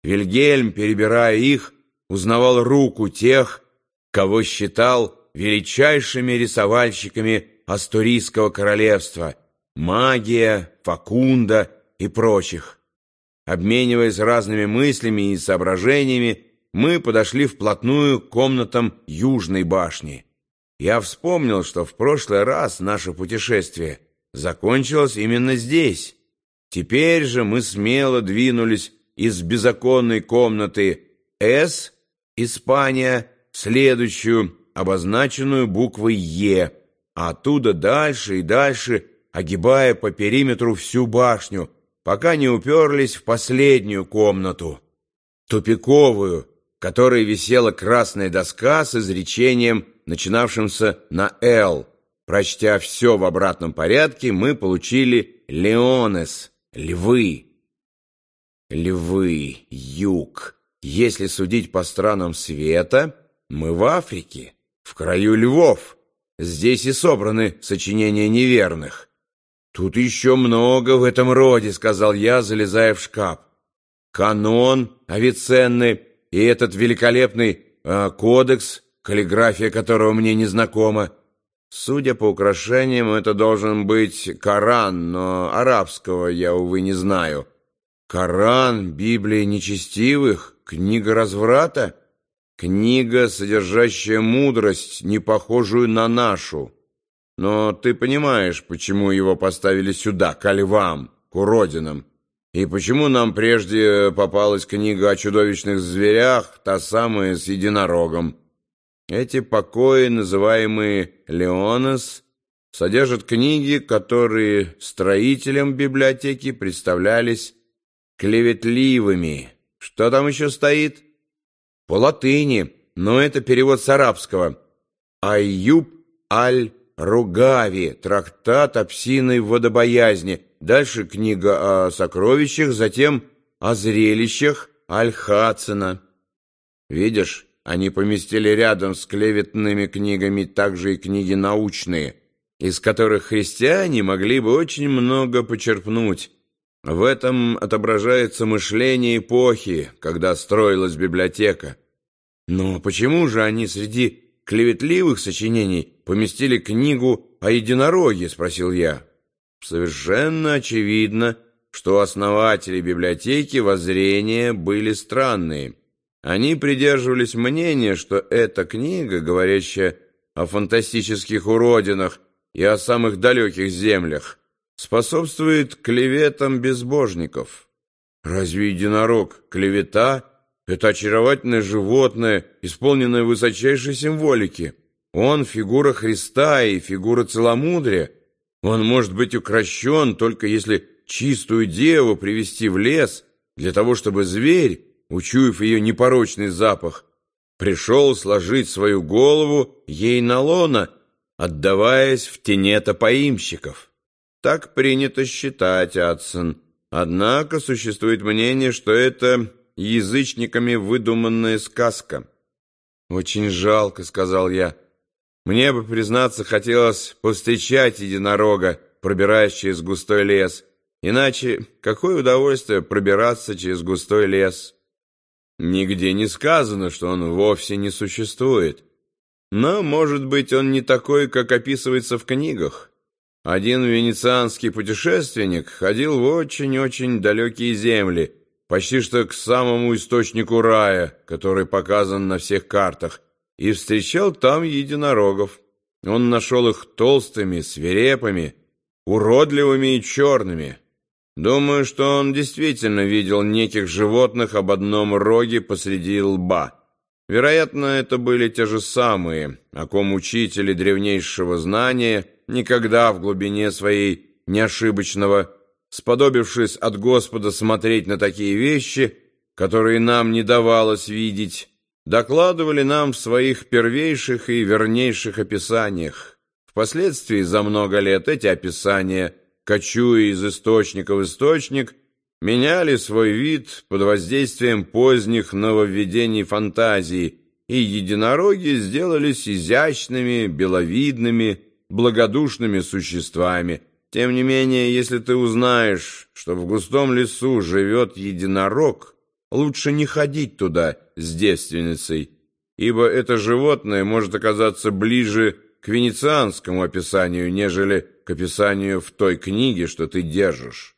Вильгельм, перебирая их, узнавал руку тех, кого считал величайшими рисовальщиками Астурийского королевства — Магия, Факунда и прочих. Обмениваясь разными мыслями и соображениями, мы подошли вплотную к комнатам Южной башни. Я вспомнил, что в прошлый раз наше путешествие закончилось именно здесь. Теперь же мы смело двинулись из беззаконной комнаты «С», Испания, в следующую, обозначенную буквой «Е», а оттуда дальше и дальше, огибая по периметру всю башню, пока не уперлись в последнюю комнату, тупиковую, в которой висела красная доска с изречением, начинавшимся на «Л». Прочтя все в обратном порядке, мы получили «Леонес» — «Львы». Львы, юг. Если судить по странам света, мы в Африке, в краю львов. Здесь и собраны сочинения неверных. Тут еще много в этом роде, сказал я, залезая в шкаф. Канон Авиценны и этот великолепный кодекс, каллиграфия которого мне не знакома. Судя по украшениям, это должен быть Коран, но арабского я, увы, не знаю. Коран, Библия нечестивых, книга разврата, книга, содержащая мудрость, не похожую на нашу. Но ты понимаешь, почему его поставили сюда, ко львам, к уродинам, и почему нам прежде попалась книга о чудовищных зверях, та самая с единорогом. Эти покои, называемые «Леонес», содержат книги, которые строителям библиотеки представлялись клеветливыми. Что там еще стоит? По латыни, но это перевод с арабского. Айюб аль-Ругави, трактат о псиной водобоязни. Дальше книга о сокровищах, затем о зрелищах Аль-Хацина. Видишь, они поместили рядом с клеветными книгами также и книги научные, из которых христиане могли бы очень много почерпнуть. В этом отображается мышление эпохи, когда строилась библиотека. Но почему же они среди клеветливых сочинений поместили книгу о единороге, спросил я. Совершенно очевидно, что у основателей библиотеки воззрения были странные. Они придерживались мнения, что эта книга, говорящая о фантастических уродинах и о самых далеких землях, способствует клеветам безбожников. Разве единорог — клевета? Это очаровательное животное, исполненное высочайшей символики. Он — фигура Христа и фигура целомудрия. Он может быть укращен, только если чистую деву привести в лес, для того, чтобы зверь, учуяв ее непорочный запах, пришел сложить свою голову ей на лоно, отдаваясь в тенета поимщиков. Так принято считать, Адсон. Однако существует мнение, что это язычниками выдуманная сказка. «Очень жалко», — сказал я. «Мне бы, признаться, хотелось повстречать единорога, пробираясь через густой лес. Иначе какое удовольствие пробираться через густой лес?» «Нигде не сказано, что он вовсе не существует. Но, может быть, он не такой, как описывается в книгах. Один венецианский путешественник ходил в очень-очень далекие земли, почти что к самому источнику рая, который показан на всех картах, и встречал там единорогов. Он нашел их толстыми, свирепыми, уродливыми и черными. Думаю, что он действительно видел неких животных об одном роге посреди лба. Вероятно, это были те же самые, о ком учители древнейшего знания никогда в глубине своей неошибочного, сподобившись от Господа смотреть на такие вещи, которые нам не давалось видеть, докладывали нам в своих первейших и вернейших описаниях. Впоследствии за много лет эти описания, кочуя из источника в источник, меняли свой вид под воздействием поздних нововведений фантазии, и единороги сделались изящными, беловидными, благодушными существами. Тем не менее, если ты узнаешь, что в густом лесу живет единорог, лучше не ходить туда с девственницей, ибо это животное может оказаться ближе к венецианскому описанию, нежели к описанию в той книге, что ты держишь.